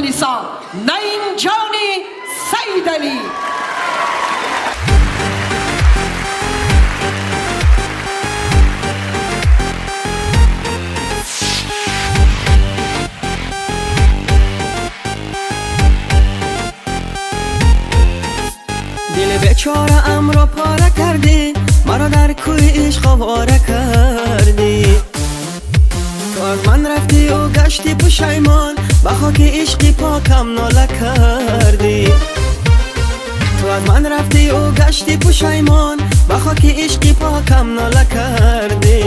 نویسا نعیم جانی سیدعلی. دل بیچاره ام را پاره کردی، مرا در کوی عشق آواره کردی. تو از من رفتی و گشتی پشیمان، به خاک عشقی پاکم ناله کردی. تو از من رفتی و گشتی پشیمان، به خاک عشقی پاکم ناله کردی.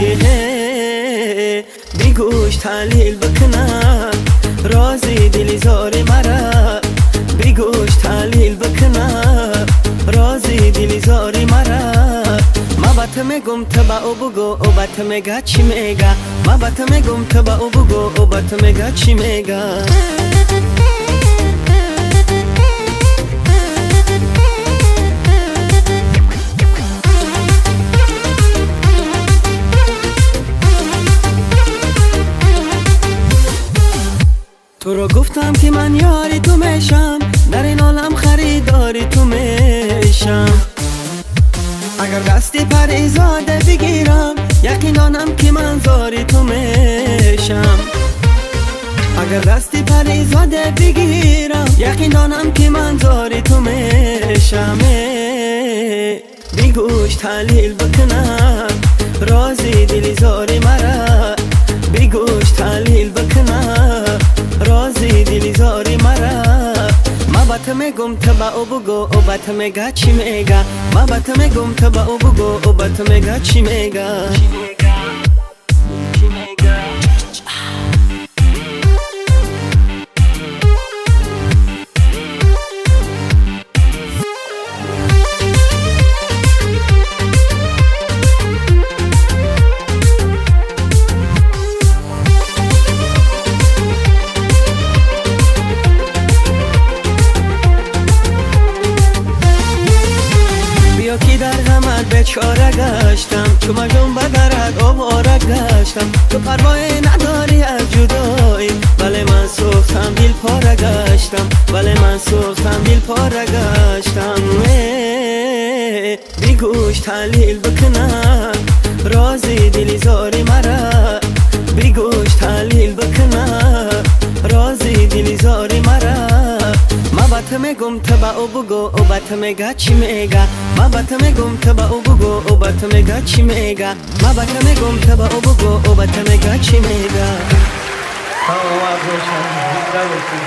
بی گوش تحلیل بکنم رازی دلی زاری مرا، بی گوش تحلیل بکنم رازی دلی زاری مرا. ما بات میگم تو با او بگو او بات میگه چی میگه، ما بات میگم تو با او بگو او بات میگه چی میگه. تو رو گفتم که من یاری تو میشم، در این عالم خریداری تو میشم. اگر دستی پریزاده بگیرم، یقین دانم که من زاری تو میشم. اگر دستی پریزاده بگیرم، یقین دانم که من زاری تو میشم. بی گوش تحلیل بکنم رازی دلی زاری مرا، بی گوش تحلیل بکنم رازی دلی زاری مرا. ما بات میگم تو با او بگو او بات میگه چی میگه، ما بات میگم تو با او بگو او بات میگه چی میگه. کی در غمت بیچاره گشتم، چو مجنون به درت آواره گشتم. تو پروایی نداری از جدایی، ولی من سوختم دل پاره گشتم، ولی من سوختم دل پاره گشتم. بی گوش تحلیل بکنم رازی دلی زاری مرا، بی گوش تحلیل بکنم رازی دلی زاری مرا. ما بات میگم تو با او بگو او بات میگه چی میگه، ما بات میگم تو با او بگو او بات میگه چی میگه، ما بات میگم تو با او بگو او بات میگه چی میگه.